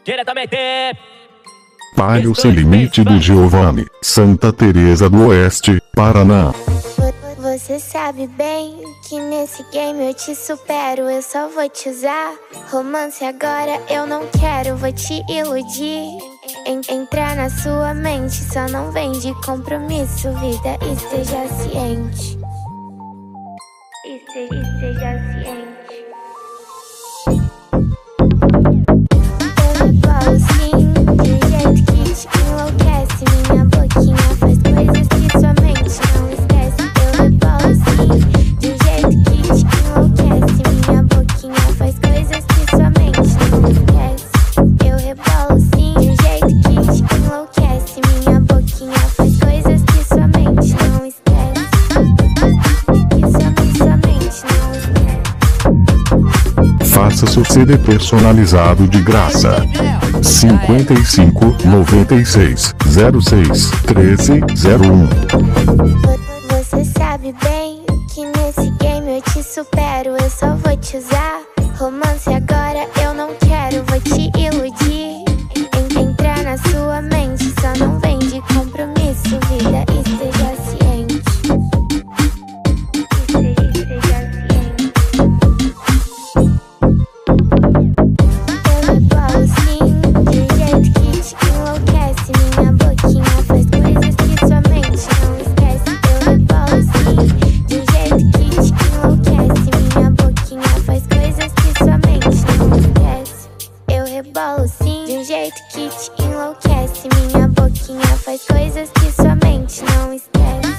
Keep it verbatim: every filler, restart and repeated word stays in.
Diretamente Palio Sem Limite do Giovanni, Santa Teresa do Oeste, Paraná. Você sabe bem que nesse game eu te supero, eu só vou te usar. Romance agora eu não quero, vou te iludir. En entrar na sua mente, só não vem de compromisso, vida, esteja ciente. Este esteja ciente. Eu rebolo sim, de um jeito que te enlouquece. Minha boquinha faz coisas que sua mente não esquece. Eu rebolo sim, de um jeito que te enlouquece. Minha boquinha faz coisas que sua mente não esquece. Eu rebolo sim, de um jeito que te enlouquece. Minha boquinha faz coisas que sua mente não esquece. Que sua, sua mente não esquece. Faça seu C D personalizado de graça. cinquenta e cinco, noventa e seis, zero seis, treze, zero um. Você sabe bem que nesse game eu te supero, eu só vou te usar. Romance agora eu não quero, vou te iludir. En entrar na sua mente, só não vem de compromisso, vida, esteja ciente. Esteja ciente. Eu rebolo sim, de um jeito que te enlouquece. Minha boquinha faz coisas que sua mente não esquece. Eu rebolo sim, de um jeito que te enlouquece. Minha boquinha faz coisas que sua mente não esquece. Eu rebolo sim, de um jeito que te enlouquece. Minha boquinha faz coisas que sua mente não esquece.